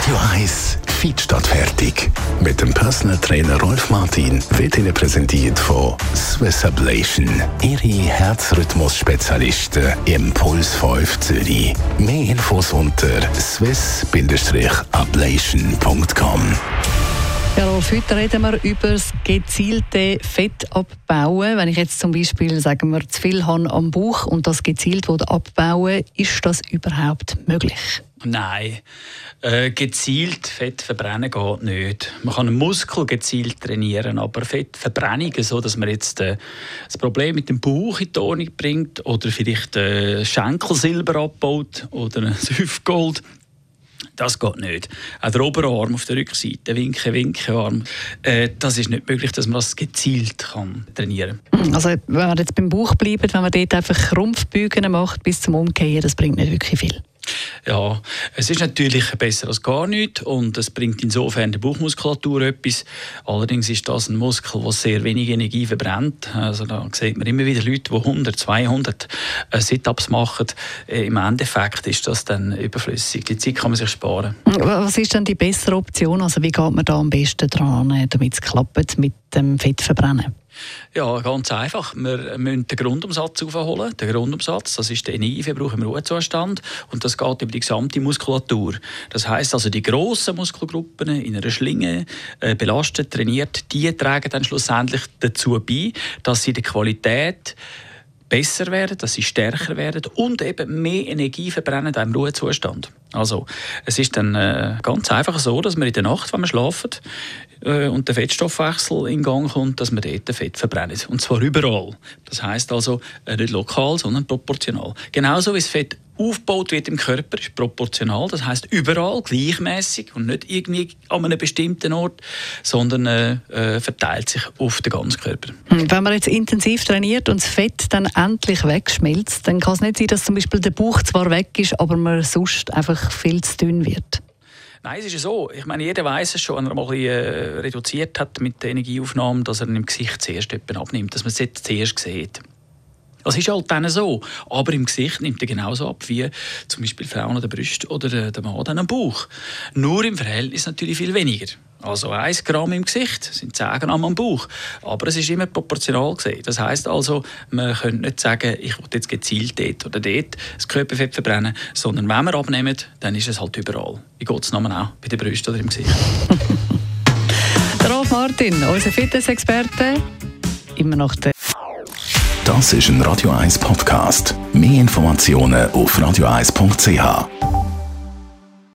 Radio 1 Fit statt fertig. Mit dem Personal Trainer Rolf Martin wird Ihnen präsentiert von Swiss Ablation. Ihre Herzrhythmus-Spezialisten im Puls 5 Zürich. Mehr Infos unter swiss-ablation.com. Ja, Rolf, heute reden wir über das gezielte Fettabbauen. Wenn ich jetzt zum Beispiel, sagen wir, zu viel habe am Bauch und das gezielt abbauen, ist das überhaupt möglich? Nein, gezielt Fett verbrennen geht nicht. Man kann einen Muskel gezielt trainieren, aber Fettverbrennung, so dass man jetzt das Problem mit dem Bauch in die Ordnung bringt oder vielleicht Schenkelsilber abbaut oder ein Hüftgold, das geht nicht. Auch der Oberarm auf der Rückseite, Winke-Arm, das ist nicht möglich, dass man das gezielt trainieren kann. Also wenn wir jetzt beim Bauch bleiben, wenn man dort einfach Rumpfbeugen macht bis zum Umkehren, das bringt nicht wirklich viel. Ja, es ist natürlich besser als gar nichts und es bringt insofern der Bauchmuskulatur etwas. Allerdings ist das ein Muskel, der sehr wenig Energie verbrennt. Also da sieht man immer wieder Leute, die 100, 200 Sit-Ups machen. Im Endeffekt ist das dann überflüssig. Die Zeit kann man sich sparen. Was ist denn die bessere Option? Also wie geht man da am besten dran, damit es klappt mit dem Fettverbrennen? Ja, ganz einfach. Wir müssen den Grundumsatz aufholen. Der Grundumsatz, das ist der Energieverbrauch im Ruhezustand und das geht über die gesamte Muskulatur. Das heisst also, die grossen Muskelgruppen in einer Schlinge belastet, trainiert, die tragen dann schlussendlich dazu bei, dass sie die Qualität besser werden, dass sie stärker werden und eben mehr Energie verbrennen im Ruhezustand. Also, es ist dann ganz einfach so, dass man in der Nacht, wenn man schlaft und der Fettstoffwechsel in Gang kommt, dass man dort Fett verbrennt. Und zwar überall. Das heisst also nicht lokal, sondern proportional. Genauso wie das Fett aufgebaut wird im Körper, ist proportional. Das heisst überall gleichmäßig und nicht irgendwie an einem bestimmten Ort, sondern verteilt sich auf den ganzen Körper. Wenn man jetzt intensiv trainiert und das Fett dann endlich wegschmilzt, dann kann es nicht sein, dass zum Beispiel der Bauch zwar weg ist, aber man sonst einfach viel zu dünn wird. Nein, es ist ja so. Ich meine, jeder weiss es schon, wenn er mal ein bisschen reduziert hat mit der Energieaufnahme, dass er im Gesicht zuerst abnimmt, dass man es jetzt zuerst sieht. Das ist halt dann so. Aber im Gesicht nimmt er genauso ab wie zum Beispiel Frauen an der Brust oder der Mann am Bauch. Nur im Verhältnis natürlich viel weniger. Also 1 Gramm im Gesicht sind 10 Gramm am Bauch. Aber es ist immer proportional gesehen. Das heisst also, man könnte nicht sagen, ich will jetzt gezielt dort oder dort das Körperfett verbrennen, sondern wenn wir abnehmen, dann ist es halt überall. Wie geht es nochmal auch bei der Brust oder im Gesicht? Der Rolf Martin, unser Fitness-Experte, immer noch der. Das ist ein Radio 1 Podcast. Mehr Informationen auf radio1.ch.